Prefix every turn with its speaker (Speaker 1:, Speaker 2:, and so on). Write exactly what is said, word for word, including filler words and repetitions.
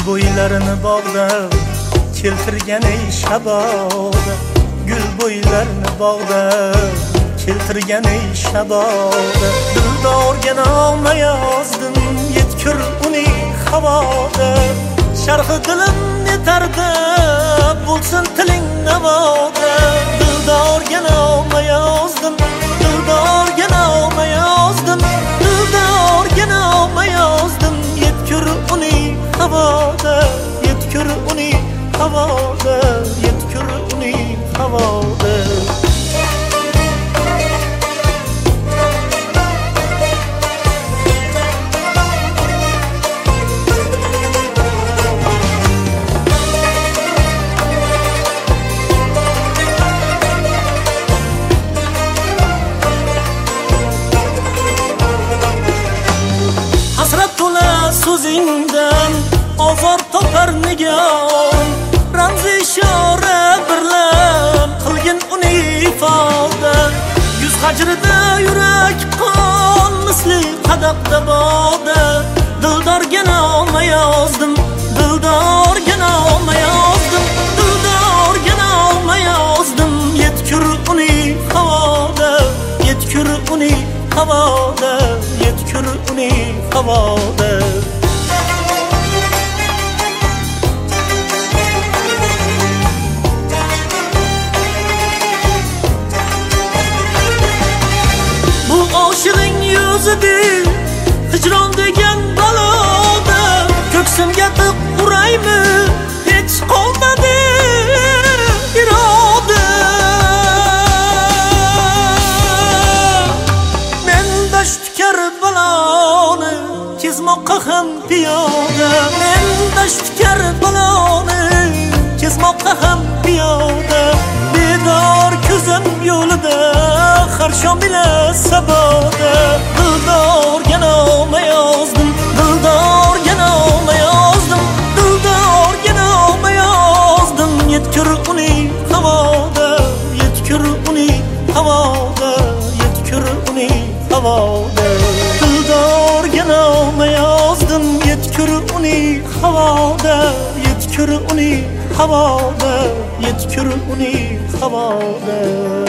Speaker 1: bo'ylarini bog'dan keltirgan ey shaboda, gul bo'ylarini bog'dan keltirgan ey shaboda. Dildorga noma yozdim, yetkur uning havoda. Sharhi dilim yetardi, bo'lsin tiling navoda. Dildorga noma yozdim, dildorga noma yozdim, dildorga noma yozdim, yetkur uning havoda, yetkur uning havoda, yetkur uning havoda. So'zingdan ozor topar nigohim, ramzi ishora birlam qilgin uni ifoda. Yuz hajrida yurak qon misli qadaqda boda. Dildorga noma yozdim, dildorga noma yozdim, dildorga noma yozdim, yetkur uni havoda, yetkur uni havoda, yetkur uni havoda. Oshiqing yuzida hijron degan baloda, ko'ksimga tiq uraymi, hech qolmadi iroda. Men dashtkar baloni kezmoqqa ham piyoda, men dashtkar baloni kezmoqqa ham piyoda. Bedor ko'zim yo'lida har shom bila saboda. Dildorga noma yozdim, dildorga noma yozdim, dildorga noma yozdim, yetkur uning havoda, yetkur uning havoda, yetkur uning havoda. Dildorga noma yozdim, yetkur uning havoda, yetkur uning havoda, yetkur uning havoda.